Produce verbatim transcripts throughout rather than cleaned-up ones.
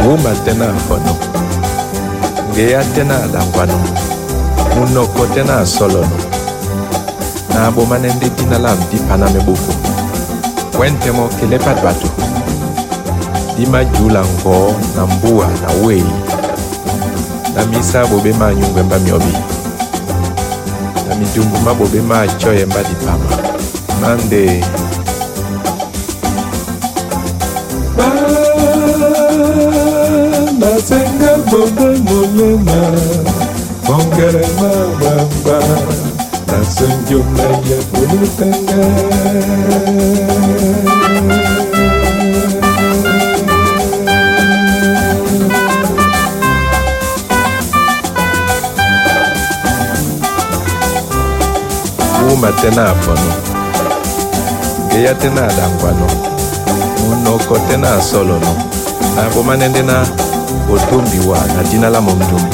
Uma tena fono Ngea tena dangwano Munoko tena solono Na bomanende tina lampi paname buku Wente mo kelepat batu Dima jula ngo na mbua na wei Na misa bobe ma nyungwe mba miobi Na midumbu ma bobe ma choye mba di pama Mande Nasenga bobe mulema Ongere ma bamba Nasenjumna ya kulutanga Uma tena apono Geya tena adangwano Munoko tena solono Na bomanende na Otumbi wa na dina la momtumbu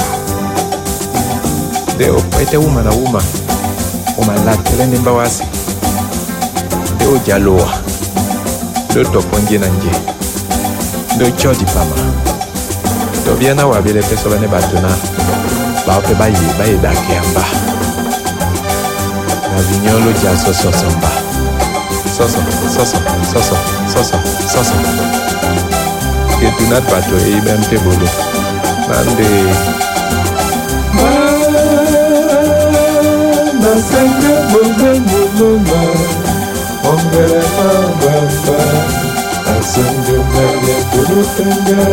Deo ete uma na uma Uma latele nimba wasi Deo jaloa Do toponje na nje Do chodi pama Do biana wabile peso bane batuna Baope bayi bayi dake amba Na vignolo ja soso somba Soso, soso, soso, soso, soso Que tu n'as pas toi et même tes bolos Mande Na senga bobe muluma Ongere ma bamba Asundu mele kurutenga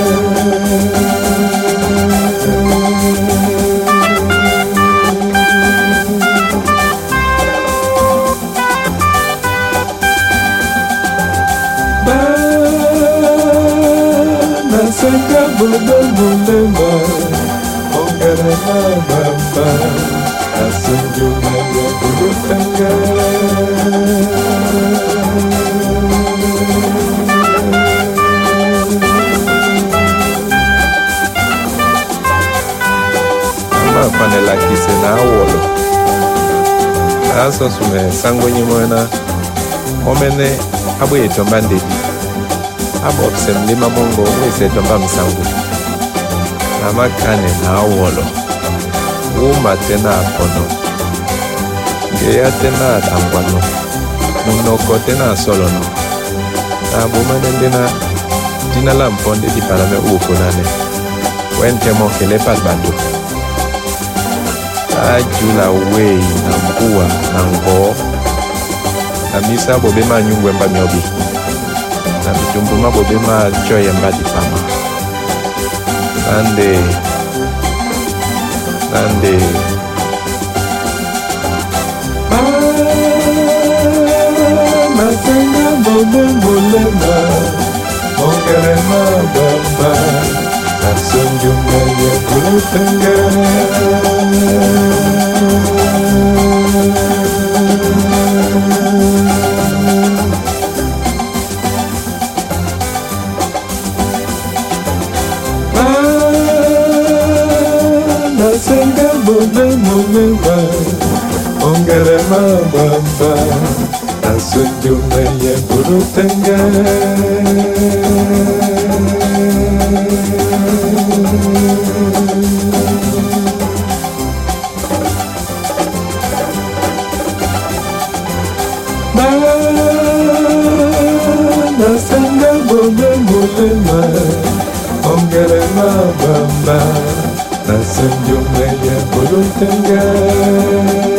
Senga bobe mulema Ongere ma bamba Asundu mele kurutenga Ama panela kise na awolo Aso sume sango nyimwena Omene abo yetomba ndedi Abo obsem lima mongo wese tomba msangu Nama kane na awolo Uma tena apono Geya tena adangwano Munoko tena solono Na bomanende na Dina lamponde di parame uko nane Wente mo kelepat batu Ajula wei na mbua na ngo Na misa bobe ma nyungwe mba miobi Na midumbu ma bobe ma choye mba di pama Nande Nande Nasenga bobe mulema Ongere ma bamba Nasunjumna ya kulutanga Nasenga bobe mulema Ongere ma bamba Nasunjumna ya kulutanga Nasenga bobe mulema Ongere ma bamba Nasunjumna ya kulutanga